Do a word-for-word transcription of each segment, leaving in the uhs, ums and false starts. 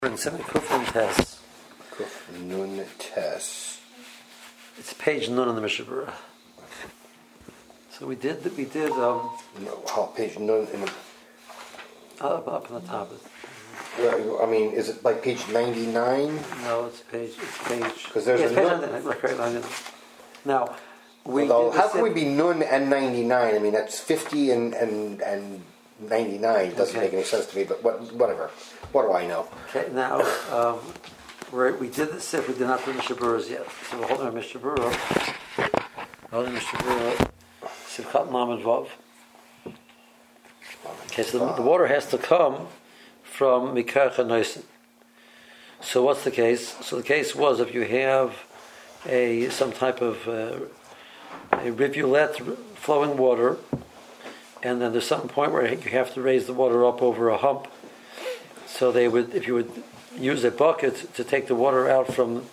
Kufnun Tes. Kufnun Tes. It's page none on the Mishnah Berurah. So we did, we did. Um, no, how page none in the. Up, up on the top. I mean, is it like page ninety-nine? No, it's page. It's page. Because there's yeah, a page nun. ninety-nine, right, right, right. Now, we. Although, did how can we be nun and ninety-nine? I mean, that's fifty and and and ninety-nine. Doesn't Okay. make any sense to me. But what, whatever. What do I know? Okay, now um, we're, we did this if we did not do Mishnah Berurahs yet. So we're holding our Mishnah Berurah. Holding Mishnah Berurah. Sivchat Lamed Vav. Okay, so the, the water has to come from Mikach HaNoisen. So what's the case? So the case was if you have a some type of uh, a rivulet flowing water, and then there's some point where you have to raise the water up over a hump. So they would, if you would use a bucket to take the water out from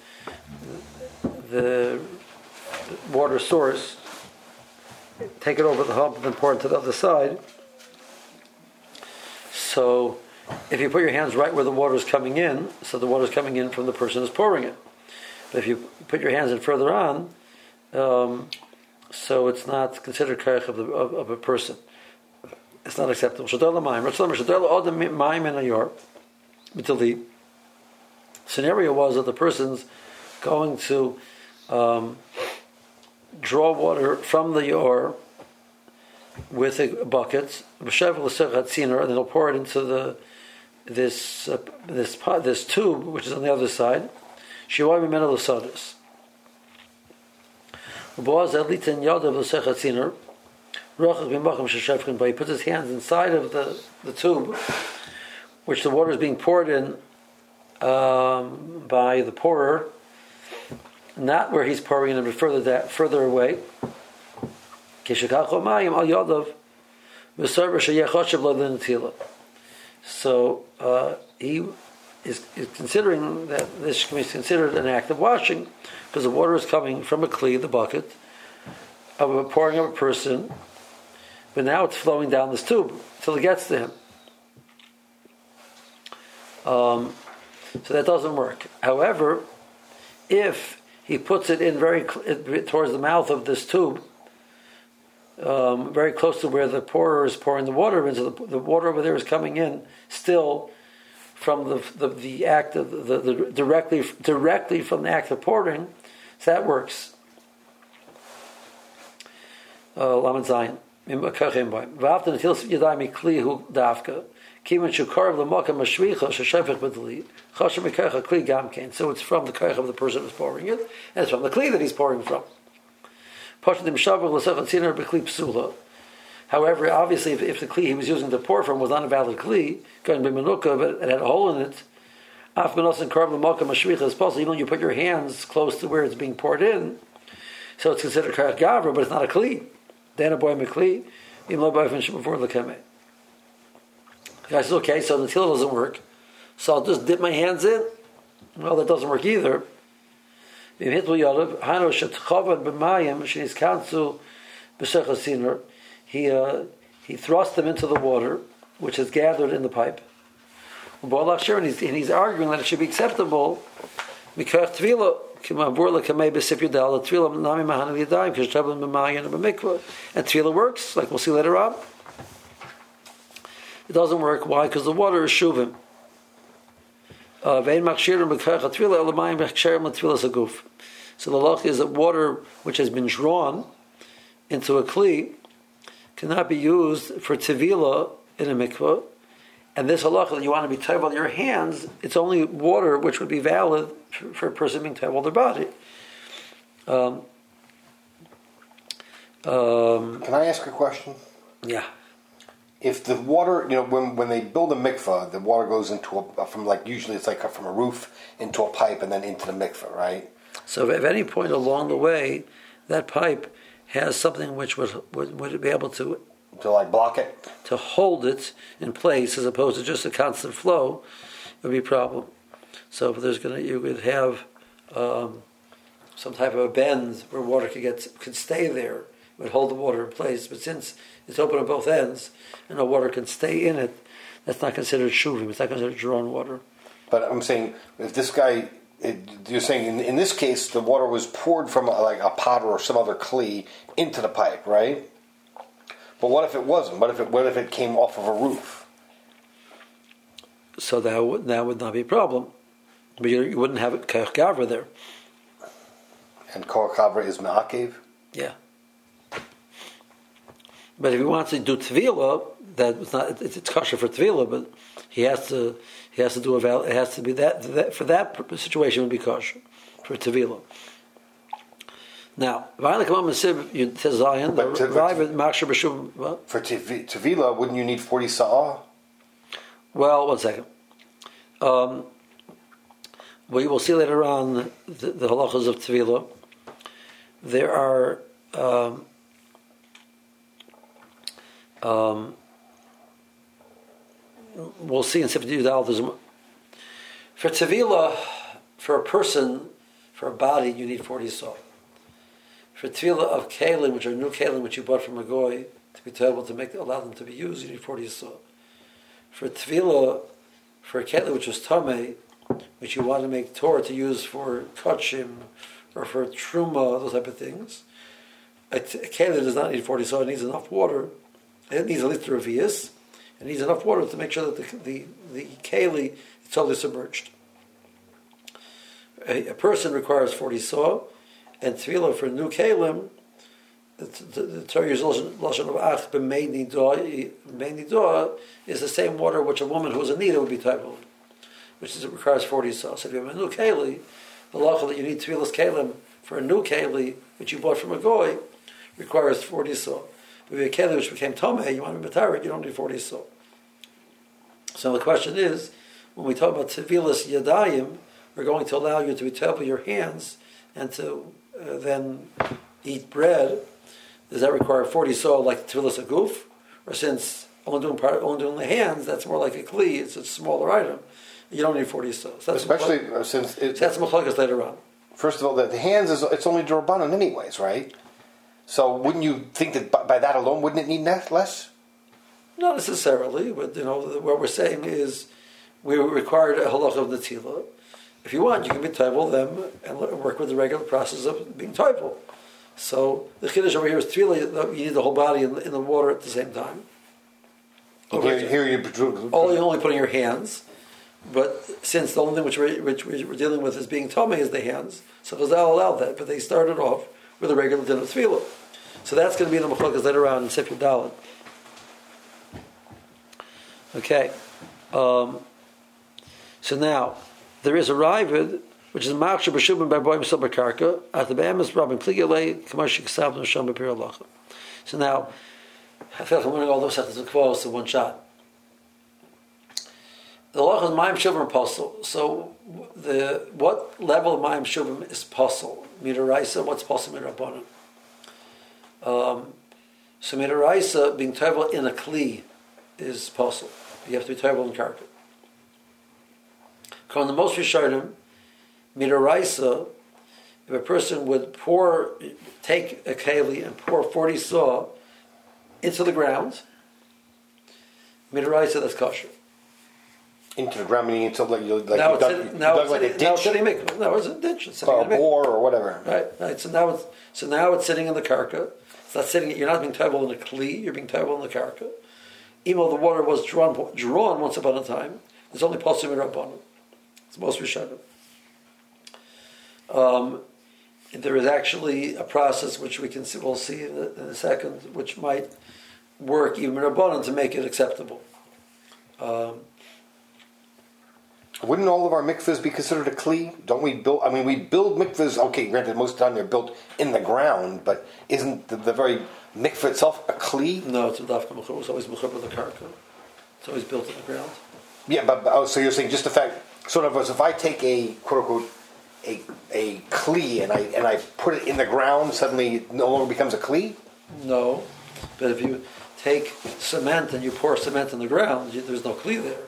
the water source, take it over the hump and then pour it to the other side. So if you put your hands right where the water is coming in, so the water is coming in from the person who's pouring it. But if you put your hands in further on, um, so it's not considered karech of, the, of, of a person. It's not acceptable. The scenario was that the person's going to um, draw water from the yor with a bucket, and then he'll pour it into the this uh, this pot, this tube, which is on the other side. But he puts his hands inside of the, the tube, which the water is being poured in um, by the pourer, not where he's pouring it, but further that further away. So uh, he is, is considering that this can be considered an act of washing, because the water is coming from a kli, the bucket, of a pouring of a person, but now it's flowing down this tube till it gets to him. Um, so that doesn't work. However, if he puts it in very cl- towards the mouth of this tube, um, very close to where the pourer is pouring the water in, so the, the water over there is coming in still from the the, the act of the, the, the directly directly from the act of pouring, so that works. Lamed Zayin. V'after netilas yadayim mikli dafka. Kivan shukarav l'makam mashvicha sheshefech b'dali. Chashem mikacha kli gamkein. So it's from the karech of the person who's pouring it, and it's from the kli that he's pouring from. Pashadim shavach l'sechat tziner b'kli psula. However, obviously, if, if the kli he was using to pour from was not a valid kli, going b'menuka, but it had a hole in it, af b'nosan karav l'makam mashvicha is possible. Even when you put your hands close to where it's being poured in, so it's considered karech gavra, but it's not a kli. Then a boy mekli, im lo boy finishing before the kame. The guy says, okay, so the tila doesn't work, so I'll just dip my hands in. Well, that doesn't work either. He uh, he thrust them into the water, which is gathered in the pipe. And he's, and he's arguing that it should be acceptable because tefillah. And tefillah works, like we'll see later on. It doesn't work. Why? Because the water is shuvim. Uh, so the law is that water which has been drawn into a kli cannot be used for tevilah in a mikvah. And this halacha that you want to be tevel your hands, it's only water which would be valid for, for a person being tevel their body. Um, um, Can I ask a question? Yeah. If the water, you know, when when they build a mikvah, the water goes into a, from like, usually it's like from a roof into a pipe and then into the mikvah, right? So if at any point along the way, that pipe has something which would would, would be able to To like block it? to hold it in place as opposed to just a constant flow, it would be a problem. So if there's gonna, you would have um, some type of a bend where water could get could stay there, it would hold the water in place. But since it's open on both ends and no water can stay in it, that's not considered shuvim. It's not considered drawn water. But I'm saying if this guy, it, you're saying in, in this case the water was poured from a, like a pot or some other kli into the pipe, right? But what if it wasn't? What if it what if it came off of a roof? So that would, that would not be a problem. But you, you wouldn't have it koach gavra there. And koach gavra is me'akev? Yeah. But if he wants to do tvila, that not it's, it's kosher for tvila, but he has to he has to do a val, it has to be that, that for that situation would be kosher for tvila. Now, you Zion, the Riva Machshir B'Shum. For tvila, wouldn't you need forty sa'ah? Well, one second. Um, we will see later on the, the halachas of tvila. There are. Um, Um, we'll see in Sifat Yudal. For Tevila, for a person, for a body, you need forty saw. For Tevila of Kalim, which are new Kalim, which you bought from a goy, to be able to make allow them to be used, you need forty saw. For Tevila, for a Kalim which was Tameh, which you want to make Torah to use for Kachim, or for Truma, those type of things, a Kalim does not need forty saw, it needs enough water. It needs a liter of revius. It needs enough water to make sure that the the, the keli is totally submerged. A, a person requires forty saw, and tefillah for new kelim, the Torah uses lashon of ach b'mei nidah. B'mei nidah is the same water which a woman who is a nida would be table, which is it requires forty saw. So if you have a new keli, the lacha that you need tefillah's kelim for a new keli which you bought from a goy requires forty saw. If you have a keli which became tomei, you want to be matarik, you don't need forty saw. So the question is, when we talk about tevilas yadayim, we're going to allow you to be table your hands and to uh, then eat bread. Does that require forty saw like tevilas aguf? Or since only doing part, only doing the hands, that's more like a kli, it's a smaller item. You don't need forty saw. So especially uh, since it, so that's machlokes later on. First of all, the, the hands is it's only d'Rabbanan anyways, right? So wouldn't you think that by, by that alone, wouldn't it need less? Not necessarily, but you know what we're saying is we required a halacha of netila. If you want, you can be toivel them and work with the regular process of being toivel. So the chiddush over here is tefillah. You need the whole body in the, in the water at the same time. Here, here you only only putting your hands, but since the only thing which we're, which we're dealing with is being tomei is the hands, so Chazal allowed that. But they started off with a regular din of tefillah. So that's going to be the machlokas later on in Sefer Dalet. Okay. Um, so now, there is a Ravid, which is Machshir B'Shubim by Boim Sil B'Karka, at the Be'emes Rabin Pligele, Kamash Yiksav Nasham B'Pir Halacha. So now, I feel like I'm learning all those sentences and quotes in one shot. The Halacha is Mayim Shubim Apostle. So, the what level of Mayim Shubim is Apostle? Midaraisa, what's Apostle Midarabanan? Um, so Midaraisa, being toivel in a Kli, is possible. You have to be toivel in karka. On the most Rishonim, midaraisa, if a person would pour, take a keli and pour forty saw into the ground, midaraisa, that's kosher. Into the ground, meaning into like you like now you it's dug, sitting, you now dug it's like sitting, a ditch, now it's sitting mikvah. No, it's a ditch. It's or a in a bore or whatever. Right, right. So now it's so now it's sitting in the karka. It's not sitting. You're not being toivel in a kli. You're being toivel in the karka. Even though the water was drawn drawn once upon a time, it's only possible in Rabbanan. It's most Rishonim. Um, there is actually a process which we can see, we'll see in a, in a second, which might work even in Rabbanan to make it acceptable. Um, Wouldn't all of our mikvahs be considered a kli? Don't we build? I mean, we build mikvahs. Okay, granted, most of the time they're built in the ground, but isn't the, the very mikvah itself a kli? No, it's a dafka mechur. It's always mechur with the karka. It's always built in the ground. Yeah, but, but oh, so you're saying just the fact, sort of, as if I take a quote unquote a a kli and I and I put it in the ground, suddenly it no longer becomes a kli? No, but if you take cement and you pour cement in the ground, you, there's no kli there.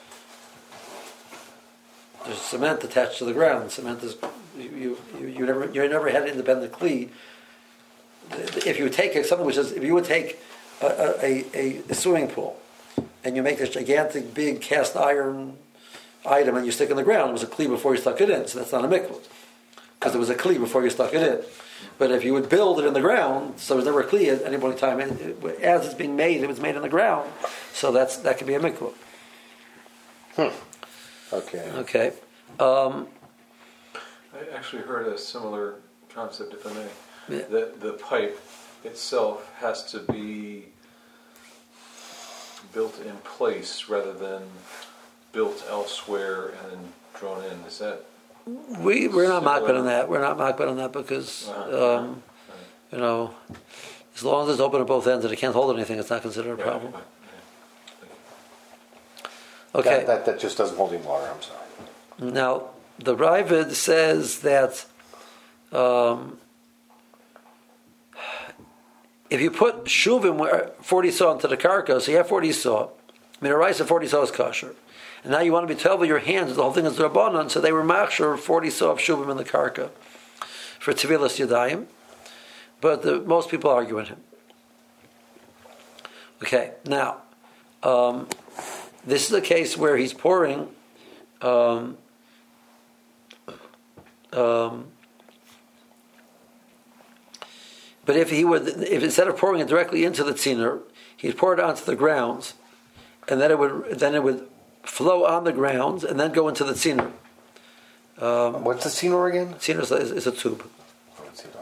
There's cement attached to the ground. Cement is you you, you never you never had an independent kli. If you take something which is if you would take a, a, a, a swimming pool and you make this gigantic big cast iron item and you stick it in the ground, it was a kli before you stuck it in, so that's not a mikvah. Because it was a kli before you stuck it in. But if you would build it in the ground, so it was never a kli at any point in time, and it, as it's being made, it was made in the ground, so that's that could be a mikvah. Hmm. Okay. Okay. Um, I actually heard a similar concept, if I may. Yeah. The the pipe itself has to be built in place rather than built elsewhere and then drawn in. Is that? we we're not makbid on that. We're not makbid on that because Uh-huh. um, you know, as long as it's open at both ends and it can't hold anything, it's not considered a Right, problem. right, Okay. That, that, that just doesn't hold any water, I'm sorry. Now, the Ravid says that um, if you put shuvim where forty saw into the karka, so you have forty saw, I mean, a rice of forty saw is kosher. And now you want to be twelve with your hands, the whole thing is Rabbanan, so they were machshir forty saw of shuvim in the karka for Tevilas Yadayim. But the, most people argue in him. Okay, now, um, this is a case where he's pouring um, um, but if he would, if instead of pouring it directly into the tziner, he'd pour it onto the grounds, and then it would then it would flow on the grounds and then go into the tziner. Um, What's the tziner again? tziner is, is, is a tube. Oh, it's tziner.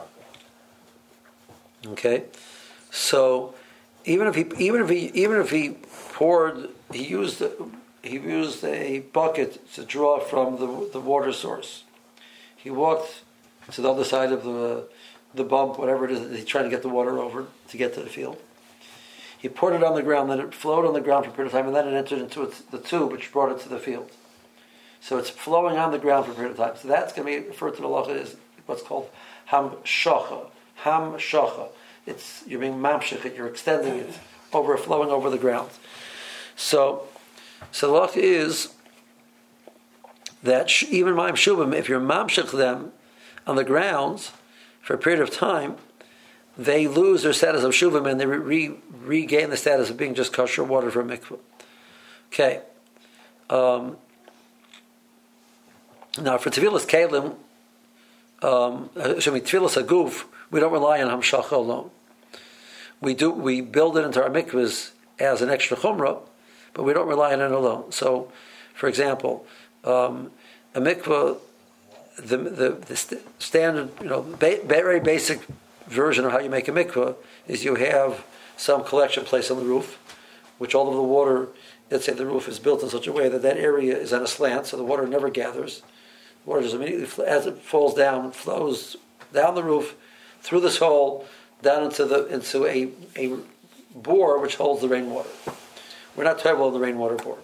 Okay, so even if he even if he even if he poured, he used he used a bucket to draw from the the water source. He walked to the other side of the the bump, whatever it is that he's trying to get the water over to get to the field. He poured it on the ground, then it flowed on the ground for a period of time, and then it entered into its, the tube, which brought it to the field. So it's flowing on the ground for a period of time. So that's going to be referred to the halacha as what's called hamshacha. Hamshacha. It's you're being mamshich, you're extending it over, flowing over the ground. So, so the halacha is that sh- even ma'im shuvim, if you're mamshich them on the grounds for a period of time, they lose their status of shuvim and they re- regain the status of being just kosher water for mikvah. Okay. Um, now for tevilas kelim, um, excuse me, tevilas aguf, we don't rely on hamshacha alone. We do we build it into our mikvahs as an extra chumrah, but we don't rely on it alone. So, for example, um, a mikvah, the the, the st- standard, you know, ba- very basic version of how you make a mikvah is you have some collection place on the roof, which all of the water, let's say the roof is built in such a way that that area is on a slant, so the water never gathers. The water just immediately, as it falls down, flows down the roof, through this hole, down into the into a a bore which holds the rainwater. We're not talking about the rainwater bore,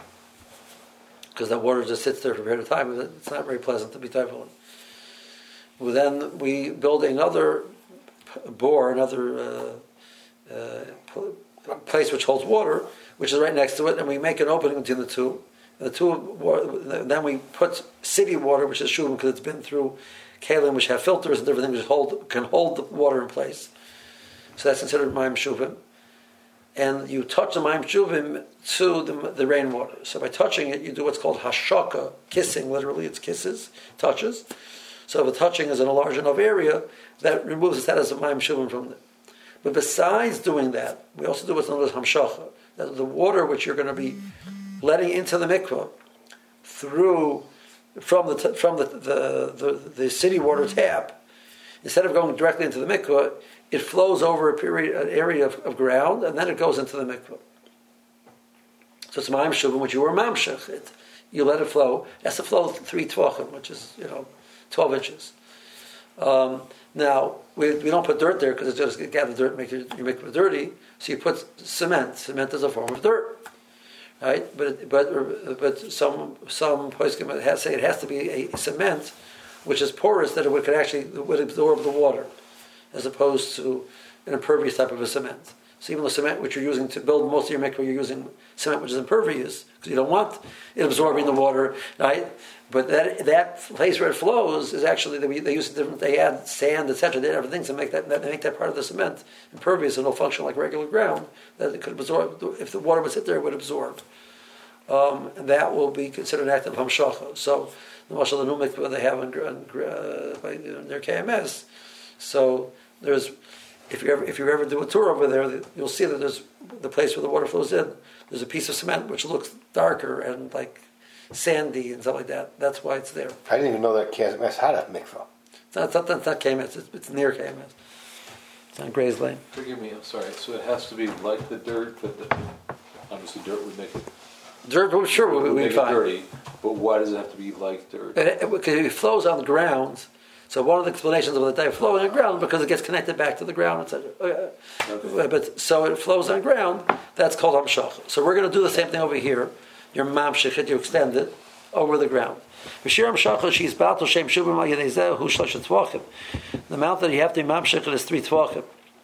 because that water just sits there for a period of time. It's not very pleasant to be typhoon. Well, then we build another bore, another uh, uh, place which holds water, which is right next to it, and we make an opening between the two. And the two, then we put city water, which is shuvim, because it's been through kalim, which have filters and everything, which hold can hold the water in place. So that's considered ma'im shuvim. And you touch the ma'im shuvim to the, the rainwater. So by touching it, you do what's called hashaka, kissing. Literally, it's kisses, touches. So if the touching is in a large enough area, that removes the status of ma'im shuvim from it. But besides doing that, we also do what's known as hamshacha. That the water which you're going to be letting into the mikvah through from the t- from the the, the the city water tap, instead of going directly into the mikvah, it flows over a period an area of, of ground, and then it goes into the mikvah. So it's ma'im shuvim, which you were mamshech it. You let it flow. It has to flow three tvachim, which is you know twelve inches. Um, now we we don't put dirt there because it's just gather dirt, make your, your mikvah dirty. So you put cement. Cement is a form of dirt. Right, but but but some some poskim has say it has to be a cement, which is porous that it would, could actually would absorb the water, as opposed to an impervious type of a cement. So even the cement which you're using to build most of your mikvah, you're using cement which is impervious because you don't want it absorbing the water, right? But that that place where it flows is actually they, they use different. They add sand, et cetera. They add everything to make that they make that part of the cement impervious and it'll function like regular ground. That it could absorb. If the water would sit there, it would absorb. um, that will be considered an act of hamshacha. So, the mashal the new mikvah they have in, in, uh, by, in their K M S. So there's, if you ever if you ever do a tour over there, you'll see that there's the place where the water flows in. There's a piece of cement which looks darker and like sandy and stuff like that. That's why it's there. I didn't even know that K M S had a mikvah. It's not, it's not, it's not K M S. It's, it's near K M S. It's on Gray's Lane. Forgive me, I'm sorry. So it has to be like the dirt, but the, obviously dirt would make it, Dirt, well, sure, we, would we make it find. dirty. But why does it have to be like dirt? It, it, because it flows on the ground. So one of the explanations of the day flowing on ground because it gets connected back to the ground, et cetera. Okay. But so it flows on ground. That's called hamshach. So we're going to do the same thing over here. Your mamshich it, you extend it over the ground. The amount that you have to mamshich is three tvachim.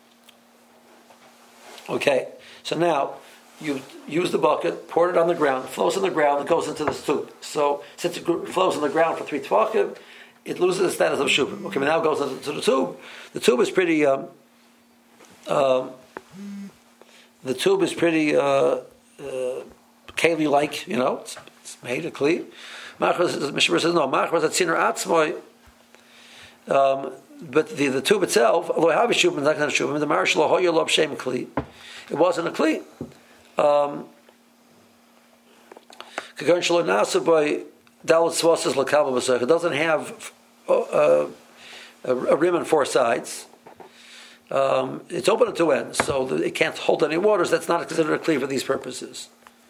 Okay. So now you use the bucket, pour it on the ground, flows on the ground, it goes into this tube. So since it flows on the ground for three tvachim, it loses the status of shubim. Okay, but now it goes into the tube. The tube is pretty. Um, um, the tube is pretty uh, uh, keli-like, you know. It's, it's made of kli. Mishmar says no. Machar is tziner atzmoi. Um, but the, the tube itself, although I have a shubim, not going to shubim. The marish lo hoya lo shem kli. It wasn't a kli. Um, Kagan shlo nasa by dalat svasas lakava b'sach. It doesn't have uh, a, a rim on four sides. Um, it's open at two ends, so it can't hold any waters. That's not considered a kli for these purposes.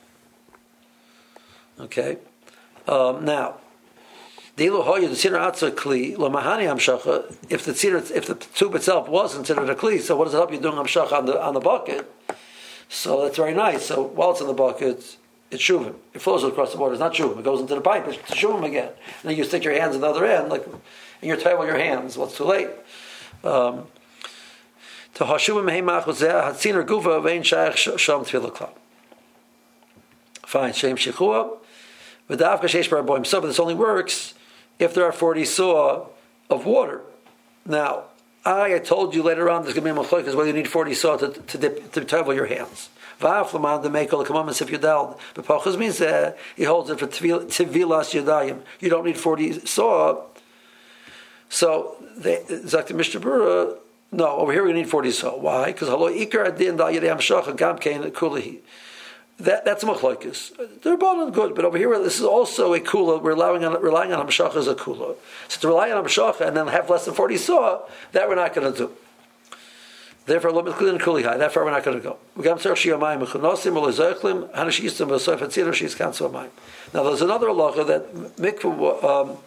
Okay. Um, now, the iluhoya the tziner atzah kli lo mahani hamshacha. If the tziner, if the tube itself was considered a kli, so what does it help you doing hamshacha on the on the bucket? So that's very nice. So while it's in the bucket, it's shuvim. It flows across the water. It's not shuvim. It goes into the pipe. It's shuvim again. And then you stick your hands on the other end, like, and you're tight with your hands. Well, it's too late. Um, to hashuvim heimach v'zeh hatziner guva vein shaykh sham tefillah klal. Fine. Shem shechua v'davka sheish bar boim. So, but this only works if there are forty saw of water. Now, I, I told you later on there's going to be a machlokes whether you need forty saw to to dip, to travel your hands. Va'aflaman the meikol kamamas if yudal. But pachas means that he holds it for tivilas yudayim. You don't need forty saw. So they Zakti Mishnah Berurah. No, over here we need forty saw. Why? Because halo ikar adin dal yedei hamshacha gam kein kulahi. That that's a machlokes. They're both good, but over here this is also a kula. We're allowing on, relying on hamshacha as a kula. So to rely on hamshacha and then have less than forty saw, that we're not going to do. Therefore, lo mitkul and kuli high. That far we're not going to go. We got tzarich shiyamayim mechunosim or lezeichlim hanashiyistim v'soif hatzir she's kansu amayim. Now there's another halacha that mikvah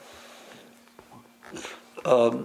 um, um,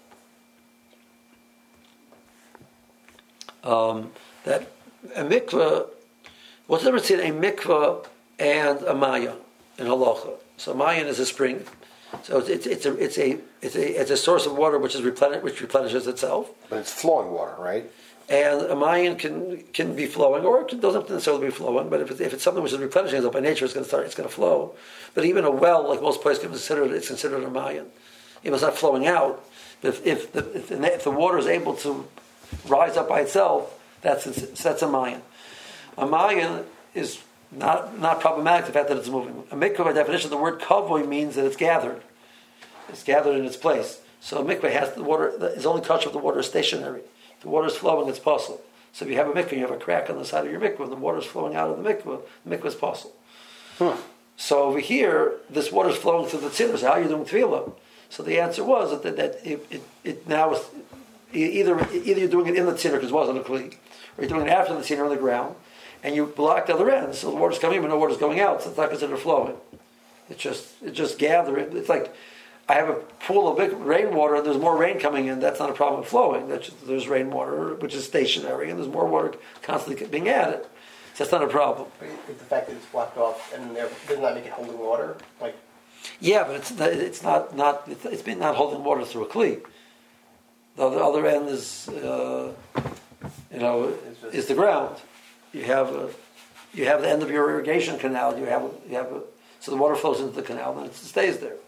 um, that a mikvah. What's the difference between a mikvah and a mayan in halacha? So mayan is a spring, so it's, it's, it's a it's a it's a it's a source of water which is replenish, which replenishes itself. But it's flowing water, right? And a mayan can can be flowing, or it doesn't necessarily be flowing. But if it's, if it's something which is replenishing itself by nature, it's going to start. It's going to flow. But even a well, like most places, consider it's considered a mayan. Even it's not flowing out. But if if the, if the if the water is able to rise up by itself, that's that's a mayan. A mayan is not not problematic, the fact that it's moving. A mikveh, by definition, the word kavoy means that it's gathered. It's gathered in its place. So a mikveh has the water, its only touch of the water is stationary. The water is flowing, it's possible. So if you have a mikveh, you have a crack on the side of your mikveh, and the water is flowing out of the mikveh, the mikveh is possible. Hmm. So over here, this water is flowing through the tziner. So how are you doing tefillah? So the answer was that, that, that it, it, it now is either either you're doing it in the tziner because it wasn't a kli, or you're doing it after the tziner on the ground, and you block the other end, so the water's coming in, but no water's going out, so it's not considered flowing. It's just it's just gathering. It's like I have a pool of big rainwater, and there's more rain coming in. That's not a problem with flowing. That's just, there's rainwater, which is stationary, and there's more water constantly being added. So that's not a problem. The fact that it's blocked off and there does not make it holding water, like yeah, but it's not, it's not not it's been not holding water through a kli. The other, other end is uh, you know is the ground. You have a, you have the end of your irrigation canal. You have you have a, so the water flows into the canal and it stays there.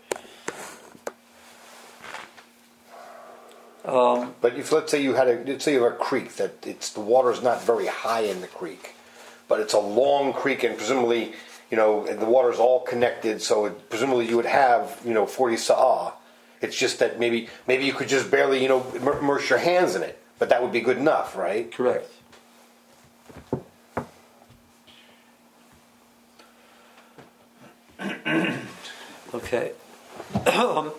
Um, but if let's say you had a let's say you have a creek that it's the water's not very high in the creek, but it's a long creek and presumably you know, and the water's all connected, so it, presumably you would have, you know, forty sa'ah. It's just that maybe maybe you could just barely, you know, immerse your hands in it, but that would be good enough, right? Correct. Okay. um,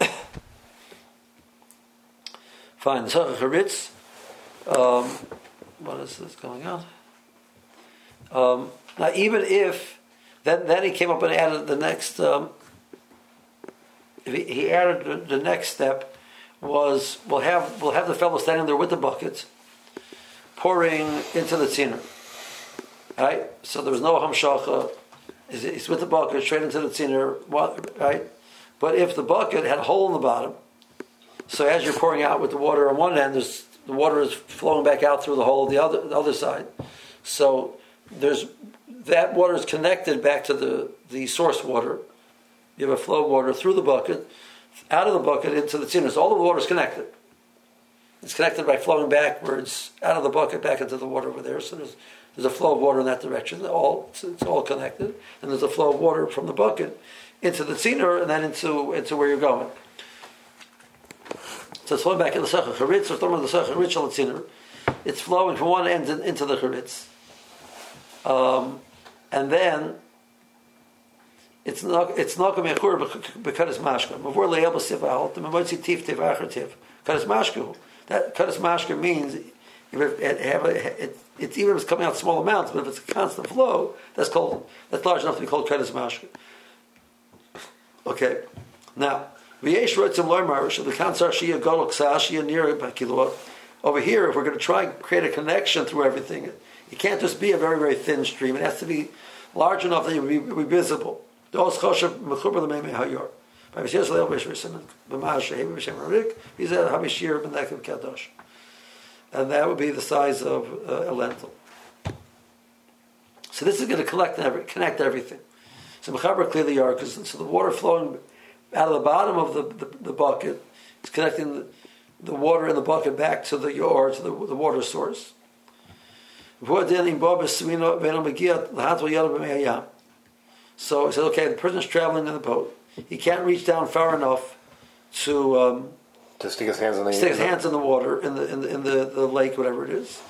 fine. So Charitz. Um, what is this going on? Um, now, even if then, then he came up and added the next. Um, if he, he added the, the next step was we'll have we'll have the fellow standing there with the bucket, pouring into the tziner. Right. So there was no hamshacha. He's, he's with the bucket straight into the tziner. Right. But if the bucket had a hole in the bottom, so as you're pouring out with the water on one end, there's the water is flowing back out through the hole the other the other side. So there's that water is connected back to the, the source water. You have a flow of water through the bucket, out of the bucket into the tziner. So all the water is connected. It's connected by flowing backwards out of the bucket back into the water over there. So there's there's a flow of water in that direction. All it's, it's all connected, and there's a flow of water from the bucket into the tziner and then into into where you're going. So it's flowing back in the Sechach Charitz, or talking about the Sechach Charitz al tziner. It's flowing from one end in, into the Charitz. Um, and then it's not it's not going to be a chur because mashka. Before le'el b'siv ahot, the memotzi tif tiv acher tiv. Because mashka. That because mashka means if it, have a, it, it's even if it's coming out small amounts, but if it's a constant flow, that's called that's large enough to be called kedus mashka. Okay, now v'yesh rotzim loymar shel kansar shia gadol ksa shia nir b'kilot. Over here, if we're going to try and create a connection through everything, it can't just be a very very thin stream. It has to be large enough that it will be, be visible. Those choshev mechuber l'meimei hayor. By v'shes leil b'shvim b'ma'aseh hevi b'shem harik. He said hamishir b'nekev kadosh. And that would be the size of uh, a lentil. So this is going to collect every, connect everything. So mechaber clearly are because so the water flowing out of the bottom of the, the, the bucket is connecting the, the water in the bucket back to the yor, to the, the water source. So he said, okay, the person's traveling in the boat. He can't reach down far enough to. Um, To stick his hands in the stick his hands in the water in the in the, in the, the lake, whatever it is.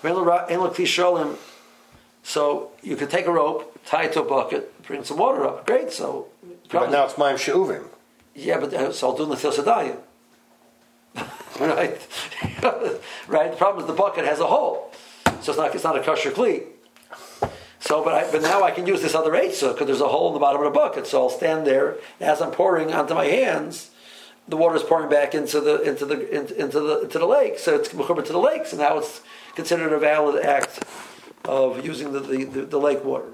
So you could take a rope, tie it to a bucket, bring some water up. Great. So, but now it's ma'im she'uvim. Yeah, but uh, so I'll do Nethil Sedayim. Right, right. The problem is the bucket has a hole, so it's not it's not a kosher kli. So, but I, but now I can use this other eitzah because there's a hole in the bottom of the bucket. So I'll stand there as I'm pouring onto my hands. The water is pouring back into the into the into, into the into the lake, so it's mechuber to the lake. So now it's considered a valid act of using the the, the, the lake water.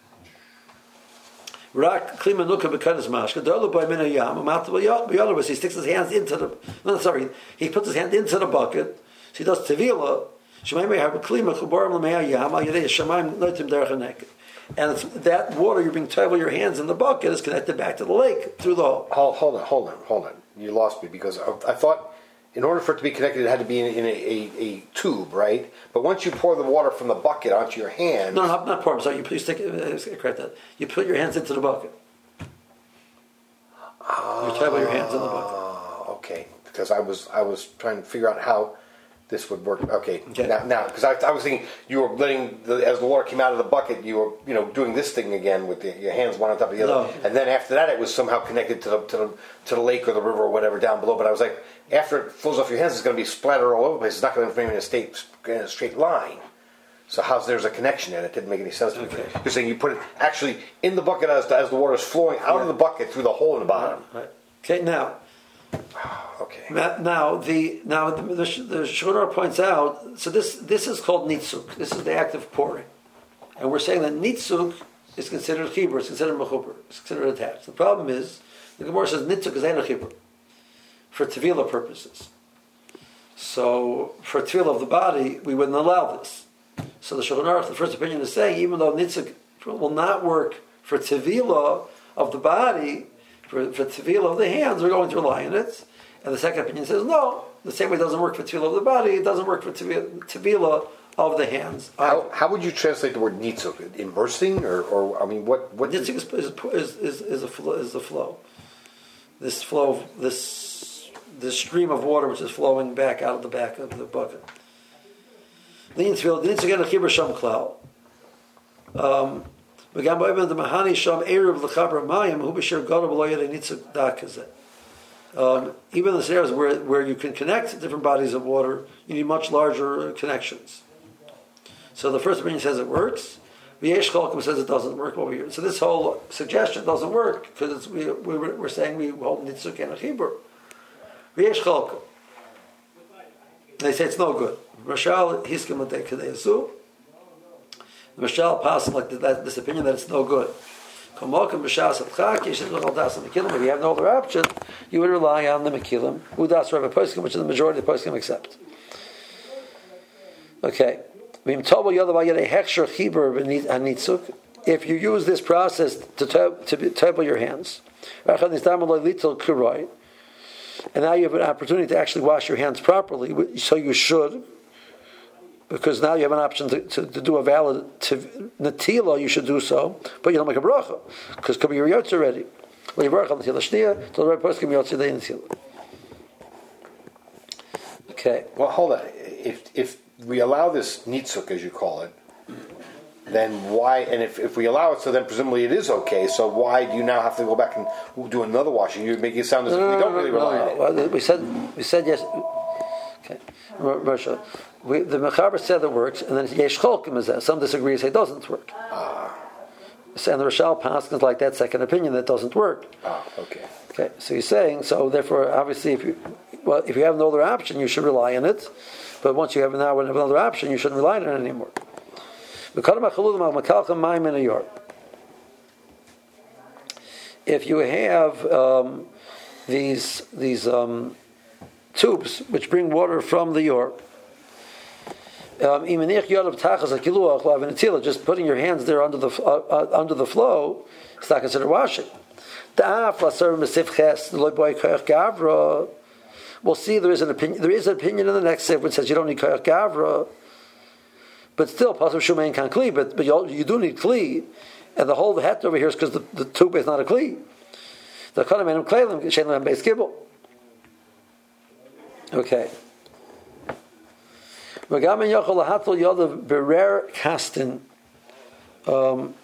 Rak klimanuka b'kadas mashka. Dolu by min hayam. Amat b'yalabas. He sticks his hands into the. No, sorry. He puts his hand into the bucket. So he does tevila. Shemaim have a klima chubarim l'mehayam. Al yedei shemaim noitim derech haneket. And it's, that water you're being told with your hands in the bucket is connected back to the lake through the hole. Hold, hold on, hold on, hold on. You lost me because I, I thought in order for it to be connected, it had to be in, in a, a, a tube, right? But once you pour the water from the bucket onto your hand, no, no, not pour. I'm sorry. You, you stick. Uh, correct that. You put your hands into the bucket. Uh, you tie with your hands in the bucket. Okay, because I was I was trying to figure out how this would work. Okay, okay. now now because I, I was thinking you were letting the, as the water came out of the bucket, you were you know doing this thing again with the, your hands one on top of the other, no. And then after that, it was somehow connected to the to the to the lake or the river or whatever down below. But I was like, after it flows off your hands, it's going to be splattered all over the place. It's not going to remain in a straight in a straight line. So how's there's a connection there? It didn't make any sense to me. Okay. You're saying you put it actually in the bucket as the, as the water is flowing out yeah. of the bucket through the hole in the bottom. Right. Okay, now. Okay. Now the now the, the, the Shulchan Aruch points out. So this this is called nitzuk. This is the act of pouring, and we're saying that nitzuk is considered chibur. It's considered mechuber. It's considered attached. The problem is the Gemara says nitzuk is ein chibur for tevila purposes. So for tevila of the body, we wouldn't allow this. So the Shulchan Aruch, the first opinion is saying even though nitzuk will not work for tevila of the body, for for tevila of the hands, we're going to rely on it. And the second opinion says, no, the same way it doesn't work for tevila of the body, it doesn't work for tevila of the hands. How, how would you translate the word nitzuk? Immersing, or, or I mean, what what? Nitzuk is, is, is, is a flow, is the flow. This flow, this this stream of water which is flowing back out of the back of the bucket. Um, Um, even in the areas where, where you can connect different bodies of water, you need much larger connections. So the first opinion says it works. V'yesh cholkim says it doesn't work over here. So this whole suggestion doesn't work because we, we, we're saying we hold nitzuk and a chibur. V'yesh cholkim. They say it's no good. Rashal hiskim l'dei kadeyasu. The Rashal passes like that, this opinion that it's no good. If you have no other option, you would rely on the Mekilim, Udas Rav Poskim, which is the majority of the Poskim accept. Okay. If you use this process to to table your hands, and now you have an opportunity to actually wash your hands properly, so you should, because now you have an option to, to, to do a valid natila, you should do so, but you don't make a bracha, because it could be your yotz already. Well, you bracha on natila shnia, so the right person can be yotz day natila. Okay. Well, hold on. If if we allow this nitzuk, as you call it, then why? And if, if we allow it, so then presumably it is okay. So why do you now have to go back and do another washing? You make it sound as if we don't really rely on it. Well, we said we said yes. Okay, Marsha. We, the Mechaber said it works, and then Yesh Cholkim is that. Some disagree and say it doesn't work. Ah. And the Rashal Paskins like that second opinion that doesn't work. Ah, okay. Okay, so he's saying, so therefore, obviously, if you well, if you have no other option, you should rely on it. But once you have now another option, you shouldn't rely on it anymore. If you have um, these these um, tubes which bring water from the yor, um, just putting your hands there under the uh, uh, under the flow, it's not considered washing. We'll see. There is an opinion. There is an opinion in the next sefer which says you don't need koyach gavra, but still, pasuk shumein kan kli. But but you, you do need kli, and the whole het over here is because the, the tube is not a kli. The kodemenim kleilim shein lehem beis gibel. Okay. V'gamen yochol lahatol yodav berer kastin, um,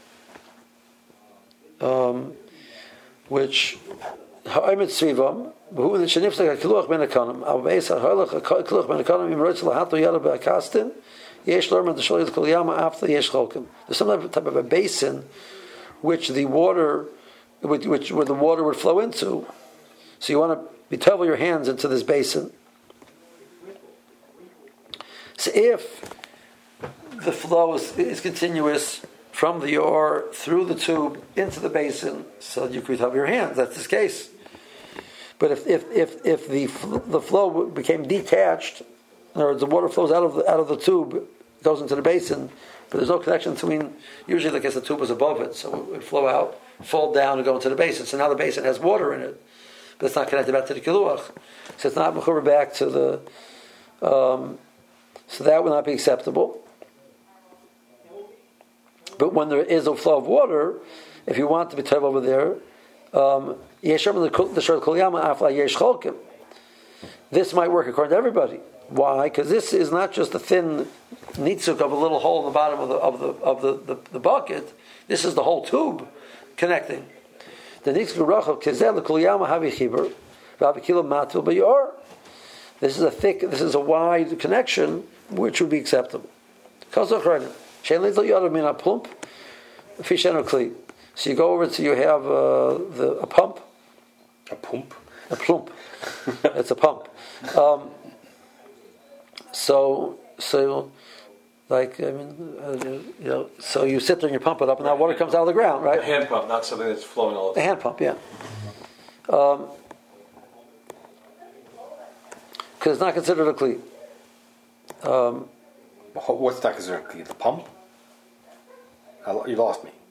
um, which ha'omet svivam. Who the shenifs like a kiluach ben econom? Al beis ha'holach a kiluach ben econom. Im roitz lahato yada be'akastin. Yesh lorman the shol yizkol yama after yesh cholkim. There's some type of a basin which the water, which, which where the water would flow into. So you want to be towel your hands into this basin. So if the flow is, is continuous from the yor through the tube into the basin, so you could have your hands. That's this case. But if if if, if the the flow became detached, in other words, the water flows out of the, out of the tube, goes into the basin, but there's no connection between. Usually, like I guess the tube was above it, so it would flow out, fall down, and go into the basin. So now the basin has water in it, but it's not connected back to the kiluach, so it's not mechuber back to the. Um, so that would not be acceptable. But when there is a flow of water, if you want to be turned over there. Um, This might work according to everybody. Why? Because this is not just a thin nitzuk of a little hole in the bottom of the of the of the, the, the bucket. This is the whole tube connecting. The nitzuk rachel kezel l'kulyama havichiber v'avikilo matil b'yor. This is a thick. This is a wide connection, which would be acceptable. Kazachranim shein little yodav min plump fishenu kli. So you go over to you have uh, the a pump. A pump? A plump. It's a pump. Um, so, so, like, I mean, uh, you know, so you sit there and you pump it up, and now water comes out of the ground, right? A hand pump, not something that's flowing all the time. A hand pump, yeah. Because um, it's not considered a kli. Um, What's not considered a kli? The pump? You lost me.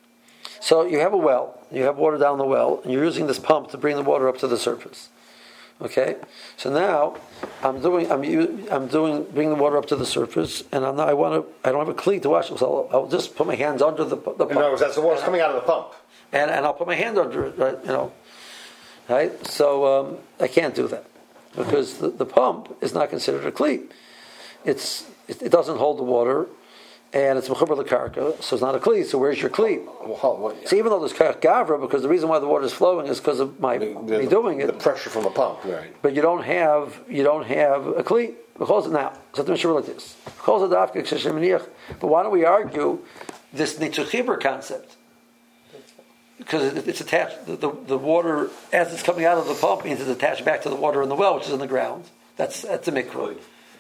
So you have a well, you have water down the well, and you're using this pump to bring the water up to the surface. Okay, so now I'm doing I'm u- I'm doing bringing the water up to the surface, and I'm not, I want to I don't have a cleat to wash it, so I'll, I'll just put my hands under the, the pump. In other words, that's the water's coming out of the pump. and and I'll put my hand under it, right? You know, right? So um, I can't do that because the, the pump is not considered a cleat. It's it, it doesn't hold the water, and it's mechuber l'karka, so it's not a cleat. So where's your cleat? Well, well, yeah. So even though there's karach gavra, because the reason why the water is flowing is because of my The- the- me doing it. The pressure from the pump, right? But you don't have you don't have a cleat. Because now, so like this. But why don't we argue this nitzuchiber concept? Because it, it's attached. The, the, the water, as it's coming out of the pump, means it's attached back to the water in the well, which is in the ground. That's that's a mikvah.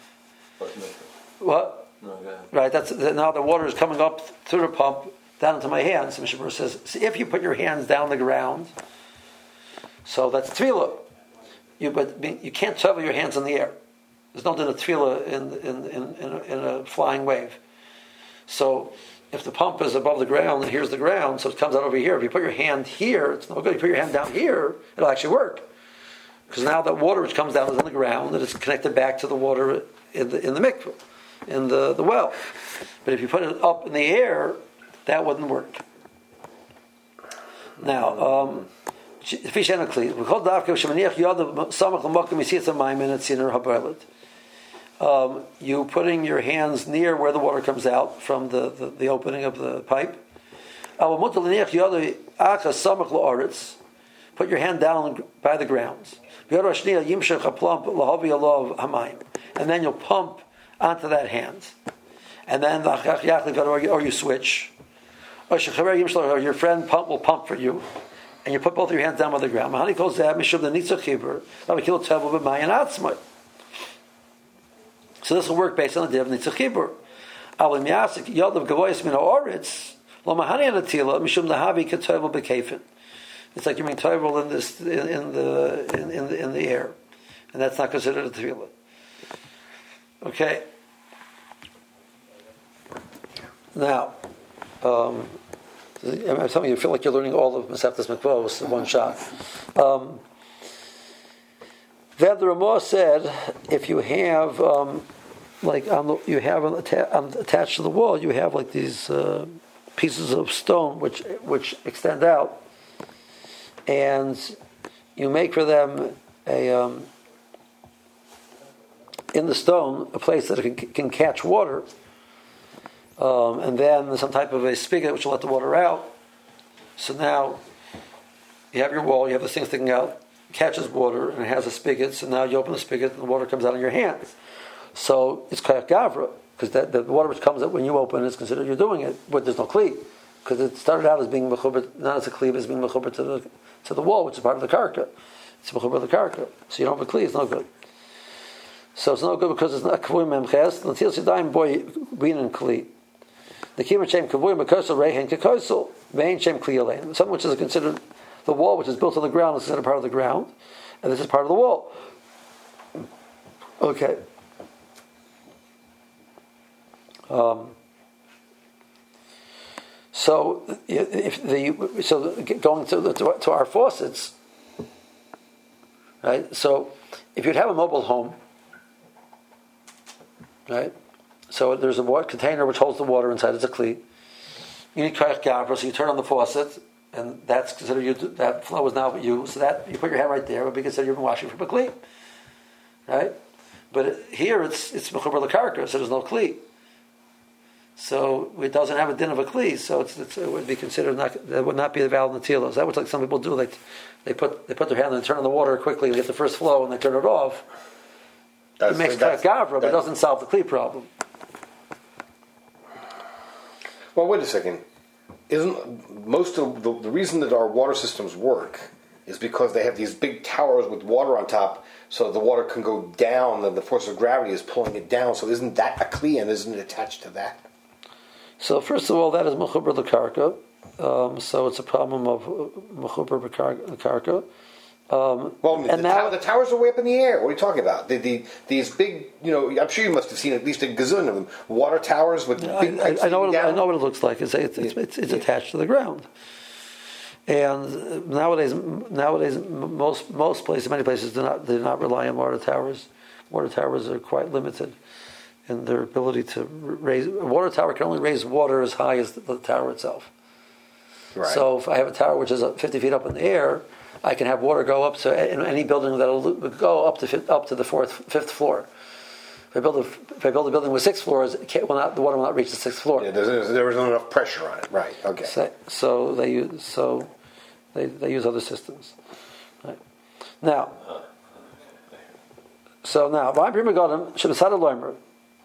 What? No, go ahead. Right. That's now the water is coming up through the pump down into my hands. Mishnah Berurah says, see, if you put your hands down the ground, so that's tefillah. You but you can't travel your hands in the air. There's no din of tefillah in in, in, in, a, in a flying wave. So if the pump is above the ground and here's the ground, so it comes out over here. If you put your hand here, it's no good. You put your hand down here, it'll actually work. Because now that water which comes down is in the ground and it's connected back to the water in the in the mikveh, in the, the well. But if you put it up in the air, that wouldn't work. Now, um, Um, you putting your hands near where the water comes out from the, the, the opening of the pipe. Put your hand down by the ground. And then you'll pump onto that hand. And then, or you switch. Or your friend pump will pump for you. And you put both your hands down by the ground. So this will work based on the div nitzachibur. Alim yasik yadav gavoyis min haaretz lo mahani anatila mishum dahavi ketovel bekefin. It's like you're being tovel in this in, in the in, in the in the air, and that's not considered a tefillah. Okay. Now, um, I'm telling you, you feel like you're learning all of Masechtas Mikvos in one shot. Um, Then the Ramah said, if you have, um, like, on the, you have on atta- on, attached to the wall, you have like these uh, pieces of stone which which extend out, and you make for them a um, in the stone a place that it can, can catch water, um, and then some type of a spigot which will let the water out. So now you have your wall, you have this thing sticking out. Catches water and it has a spigot, so now you open the spigot and the water comes out in your hands. So it's kayak gavra, because that the water which comes out when you open is considered you're doing it, but there's no kli, because it started out as being mechuber, not as a kli, but as being mechuber to the to the wall, which is part of the karka. It's mechuber the karka, so you don't have a kli. It's no good. So it's no good because it's not kavui memches. Until sidaim boy being in kli. The kimer shem kavui mekosel reihen kekosel vein shem kli alein. Something which is considered. The wall, which is built on the ground, is considered part of the ground, and this is part of the wall. Okay. Um, so, if the so going to, the, to to our faucets, right? So, if you'd have a mobile home, right? So there's a water container which holds the water inside. It's a kli. You need kayak gavra, so you turn on the faucet. And that's considered you. That flow is now you. So that you put your hand right there would be considered you've been washing from a kli, right? But it, here it's it's mechuber l'karka, so there's no kli. So it doesn't have a din of a kli, so it's, it's, it would be considered not. That would not be the valid netilos. That would like some people do. Like they put they put their hand and they turn on the water quickly to get the first flow, and they turn it off. That's, it makes kayak gavra, but it doesn't solve the kli problem. Well, wait a second. Isn't most of the, the reason that our water systems work is because they have these big towers with water on top, so the water can go down, and the force of gravity is pulling it down. So isn't that a kli, and isn't it attached to that? So first of all, that is mechuber l'karka. Um, so it's a problem of mechuber l'karka. Um, well, and the, now, tower, the towers are way up in the air. What are you talking about? The, the, these big, you know, I'm sure you must have seen at least a gazillion of them. Water towers with big I, pipes I, I know what it, down. I know what it looks like. It's it's it's, it's, it's yeah. attached to the ground. And nowadays, nowadays, most most places, many places do not do not rely on water towers. Water towers are quite limited in their ability to raise. A water tower can only raise water as high as the, the tower itself. Right. So if I have a tower which is fifty feet up in the air, I can have water go up to in any building that will go up to up to the fourth, fifth floor. If I build a, if I build a building with six floors, it can't, will not, the water will not reach the sixth floor. Yeah, there's, there was not enough pressure on it. Right. Okay. So, so they use so they they use other systems. Right. Now, so now, Vayim Pri Megadim Shebesad Loimer.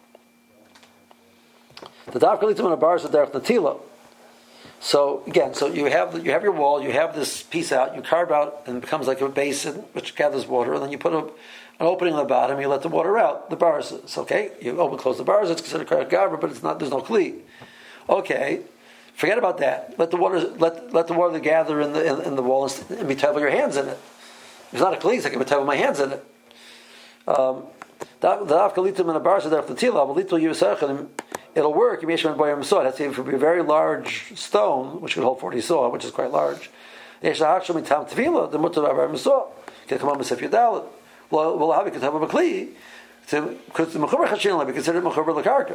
The Daf Kalitim on a bar is a derech natila. So again, so you have you have your wall, you have this piece out, you carve out, and it becomes like a basin which gathers water, and then you put a, an opening on the bottom, you let the water out. The bars, it's okay. You open, close the bars. It's considered karet gavra, but it's not. There's no kli. Okay, forget about that. Let the water let let the water gather in the in, in the wall and, and betavel your hands in it. It's not a kli. So I can betavel my hands in it. Um, It'll work. It has to be a very large stone, which could hold forty saw, which is quite large. Can come on with Sefyadalit. Well, we'll have it have a kli because the mechuber chashin will be considered mechuber lekarka.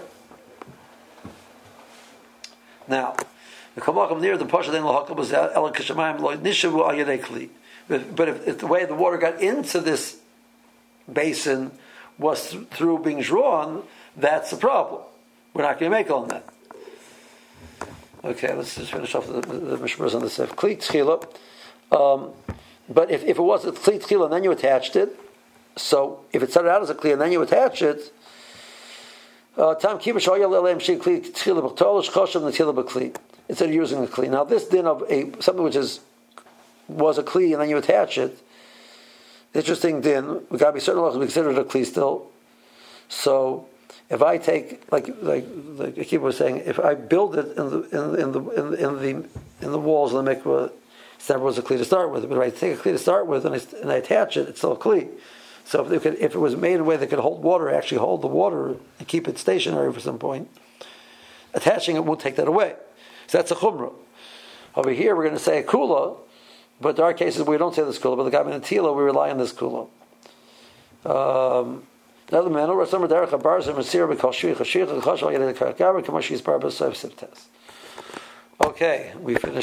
Now, the kamakam near the pasha then lahakam was el kishamayim lo nishavu al yedei kli. But if, if the way the water got into this basin was th- through being drawn, that's the problem. We're not going to make on that. Okay, let's just finish off the, the, the mishmers on the sef. Kli tchila. Um, but if, if it was a kli tchila and then you attached it, so if it started out as a kli and then you attach it, tam kiva shoyal elem shi kli tchila b'tolish choshev netila b'kli. Instead of using the kli. Now this din of a something which is was a kli and then you attach it. Interesting din. We got to be certain of we consider it a kli still. So if I take like like like Akiva was saying, if I build it in the in, in the in, the in the in the walls of the mikveh, it never was a kli to start with. But if I take a kli to start with and I, and I attach it, it's still a kli. So if it, could, if it was made in a way that could hold water, actually hold the water and keep it stationary for some point, attaching it won't take that away. So that's a chumrah. Over here we're going to say a kula, but there are cases where we don't say this kula, but the guy in the tila we rely on this kula. Um, Another man, or some derech habarzim masir because shich shich chashal yedei karakar k'mo she's barba sof siftes. Okay, we finished.